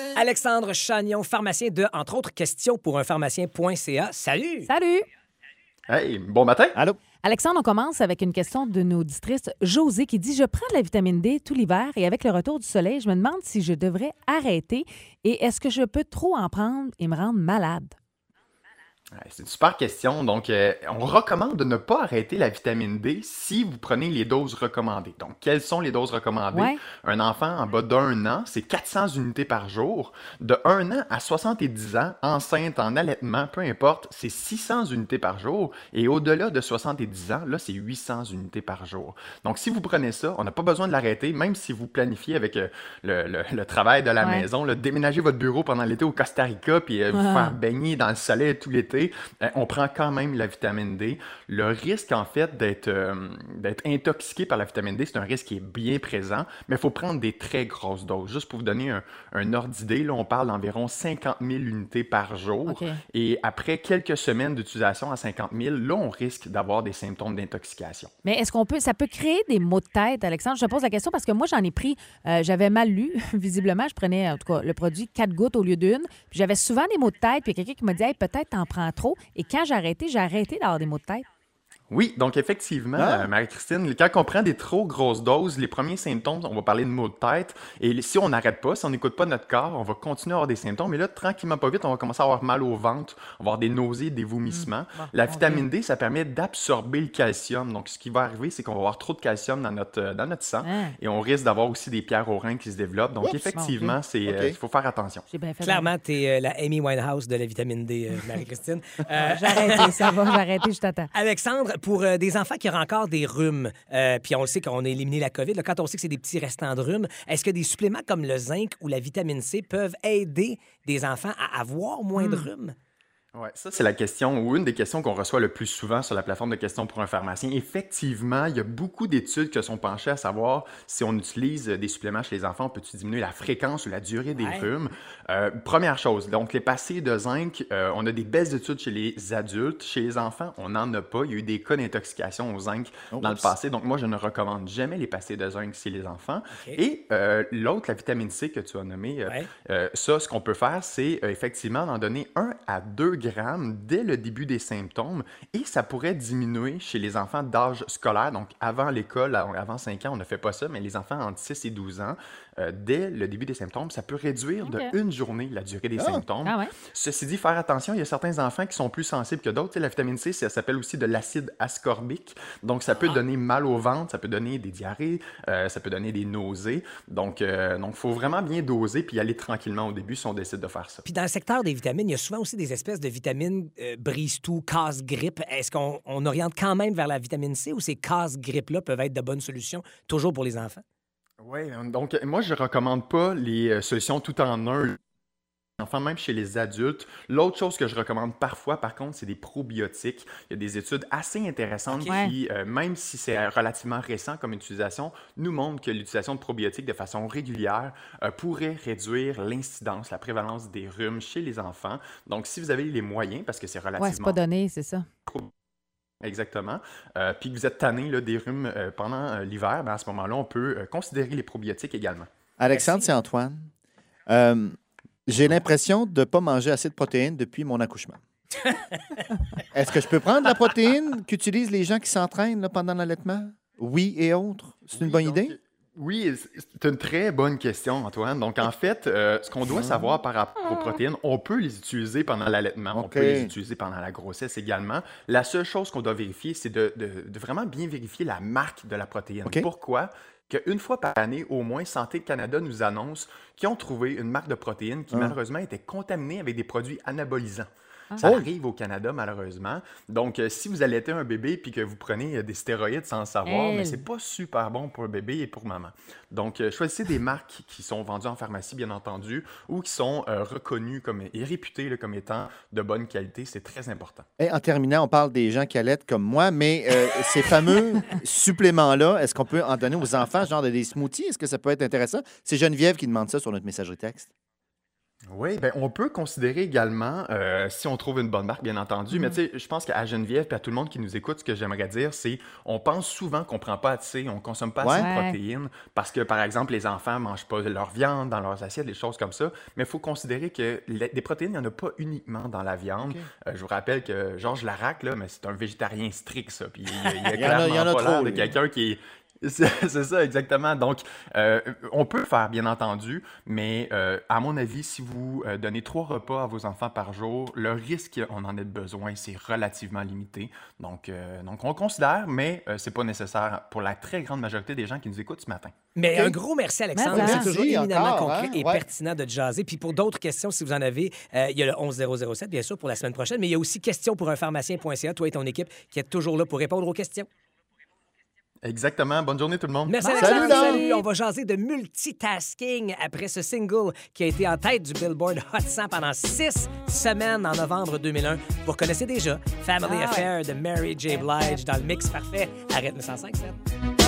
Alexandre Chagnon, pharmacien de, entre autres, questions pour un pharmacien.ca. Salut! Salut! Hey, bon matin. Allô? Alexandre, on commence avec une question de nos auditrice Josée qui dit « Je prends de la vitamine D tout l'hiver et avec le retour du soleil, je me demande si je devrais arrêter et est-ce que je peux trop en prendre et me rendre malade? » C'est une super question. Donc, on recommande de ne pas arrêter la vitamine D si vous prenez les doses recommandées. Donc, quelles sont les doses recommandées? Ouais. Un enfant en bas d'1 an, c'est 400 unités par jour. De 1 an à 70 ans, enceinte, en allaitement, peu importe, c'est 600 unités par jour. Et au-delà de 70 ans, là, c'est 800 unités par jour. Donc, si vous prenez ça, on n'a pas besoin de l'arrêter, même si vous planifiez avec le travail de la maison, là, déménager votre bureau pendant l'été au Costa Rica, puis vous faire baigner dans le soleil tout l'été. On prend quand même la vitamine D. Le risque, en fait, d'être intoxiqué par la vitamine D, c'est un risque qui est bien présent, mais il faut prendre des très grosses doses. Juste pour vous donner un ordre d'idée, là, on parle d'environ 50 000 unités par jour. Okay. Et après quelques semaines d'utilisation à 50 000, là, on risque d'avoir des symptômes d'intoxication. Mais est-ce ça peut créer des maux de tête, Alexandre? Je te pose la question parce que moi, j'en ai pris, j'avais mal lu, visiblement. Je prenais, en tout cas, le produit 4 gouttes au lieu d'une. Puis j'avais souvent des maux de tête. Puis il y a quelqu'un qui m'a dit, hey, peut-être t'en prends trop. Et quand j'ai arrêté d'avoir des maux de tête. Oui, donc effectivement, Marie-Christine, quand on prend des trop grosses doses, les premiers symptômes, on va parler de maux de tête, et si on n'arrête pas, si on n'écoute pas notre corps, on va continuer à avoir des symptômes, et là, tranquillement, pas vite, on va commencer à avoir mal au ventre, on va avoir des nausées, des vomissements. La vitamine D, ça permet d'absorber le calcium, donc ce qui va arriver, c'est qu'on va avoir trop de calcium dans notre sang, et on risque d'avoir aussi des pierres aux reins qui se développent, donc effectivement, il faut faire attention. J'ai bien fait. Clairement, t'es la Amy Winehouse de la vitamine D, Marie-Christine. J'ai arrêté, ça va, j'ai arrêté, je t'attends. Alexandre, pour des enfants qui auraient encore des rhumes, puis on le sait qu'on a éliminé la COVID, là, quand on sait que c'est des petits restants de rhume, est-ce que des suppléments comme le zinc ou la vitamine C peuvent aider des enfants à avoir moins de rhume? Oui, ça, c'est la question ou une des questions qu'on reçoit le plus souvent sur la plateforme de questions pour un pharmacien. Effectivement, il y a beaucoup d'études qui sont penchées à savoir si on utilise des suppléments chez les enfants, peut-tu diminuer la fréquence ou la durée des rhumes? Première chose, donc les passés de zinc, on a des belles études chez les adultes. Chez les enfants, on n'en a pas. Il y a eu des cas d'intoxication au zinc dans le passé. Donc moi, je ne recommande jamais les passés de zinc chez les enfants. Et l'autre, la vitamine C que tu as nommée, ça, ce qu'on peut faire, c'est effectivement d'en donner 1 à 2 grammes dès le début des symptômes et ça pourrait diminuer chez les enfants d'âge scolaire. Donc, avant l'école, avant 5 ans, on ne fait pas ça, mais les enfants entre 6 et 12 ans, dès le début des symptômes, ça peut réduire de 1 journée la durée des symptômes. Ah ouais. Ceci dit, faire attention, il y a certains enfants qui sont plus sensibles que d'autres. Tu sais, la vitamine C, ça s'appelle aussi de l'acide ascorbique. Donc, ça peut donner mal au ventre, ça peut donner des diarrhées, ça peut donner des nausées. Donc, faut vraiment bien doser puis y aller tranquillement au début si on décide de faire ça. Puis dans le secteur des vitamines, il y a souvent aussi des espèces de vitamines brise-tout, casse-grippe. Est-ce qu'on oriente quand même vers la vitamine C ou ces casse-grippe-là peuvent être de bonnes solutions toujours pour les enfants? Oui, donc moi, je recommande pas les solutions tout en un. Enfin, même chez les adultes. L'autre chose que je recommande parfois, par contre, c'est des probiotiques. Il y a des études assez intéressantes qui, même si c'est relativement récent comme utilisation, nous montrent que l'utilisation de probiotiques de façon régulière pourrait réduire l'incidence, la prévalence des rhumes chez les enfants. Donc, si vous avez les moyens, parce que c'est relativement... Oui, c'est pas donné, c'est ça. Exactement. Puis que vous êtes tanné là, des rhumes pendant l'hiver, ben à ce moment-là, on peut considérer les probiotiques également. Alexandre, c'est Antoine. J'ai l'impression de ne pas manger assez de protéines depuis mon accouchement. Est-ce que je peux prendre la protéine qu'utilisent les gens qui s'entraînent là, pendant l'allaitement? Oui et autres. C'est une bonne idée? Oui, c'est une très bonne question, Antoine. Donc, en fait, ce qu'on doit savoir par rapport aux protéines, on peut les utiliser pendant l'allaitement, on peut les utiliser pendant la grossesse également. La seule chose qu'on doit vérifier, c'est de vraiment bien vérifier la marque de la protéine. Pourquoi? Qu'une fois par année, au moins, Santé Canada nous annonce qu'ils ont trouvé une marque de protéines qui, malheureusement, était contaminée avec des produits anabolisants. Ça arrive au Canada, malheureusement. Donc, si vous allaitez un bébé et que vous prenez des stéroïdes sans le savoir, mais c'est pas super bon pour le bébé et pour maman. Donc, choisissez des marques qui sont vendues en pharmacie, bien entendu, ou qui sont reconnues et réputées là, comme étant de bonne qualité. C'est très important. Et en terminant, on parle des gens qui allaitent comme moi, mais ces fameux suppléments-là, est-ce qu'on peut en donner aux enfants, genre des smoothies? Est-ce que ça peut être intéressant? C'est Geneviève qui demande ça sur notre messagerie texte. Oui, ben on peut considérer également, si on trouve une bonne marque, bien entendu, mais tu sais, je pense qu'à Geneviève et à tout le monde qui nous écoute, ce que j'aimerais dire, c'est on pense souvent qu'on prend pas assez, on consomme pas assez de Ouais. protéines parce que, par exemple, les enfants mangent pas leur viande dans leurs assiettes, des choses comme ça. Mais il faut considérer que des protéines, il n'y en a pas uniquement dans la viande. Je vous rappelle que Georges Larac, là, mais c'est un végétarien strict, ça. Puis il a Il y en a clairement pas trop, l'air de lui. quelqu'un qui est c'est ça, exactement. Donc, on peut le faire, bien entendu, mais à mon avis, si vous donnez 3 repas à vos enfants par jour, le risque qu'on en ait besoin, c'est relativement limité. Donc on le considère, mais c'est pas nécessaire pour la très grande majorité des gens qui nous écoutent ce matin. Mais un gros merci, Alexandre. Mais C'est merci toujours éminemment encore, concret hein? et Ouais. pertinent de jaser. Puis pour d'autres questions, si vous en avez, il y a le 11007, bien sûr, pour la semaine prochaine, mais il y a aussi questions pour un pharmacien.ca, toi et ton équipe, qui êtes toujours là pour répondre aux questions. Exactement. Bonne journée tout le monde. Merci, Bye. Alexandre. Salut, Salut. On va jaser de multitasking après ce single qui a été en tête du Billboard Hot 100 pendant 6 semaines en novembre 2001. Vous reconnaissez déjà Family Ah ouais. Affair de Mary J. Blige dans le mix parfait à rythme 105.7.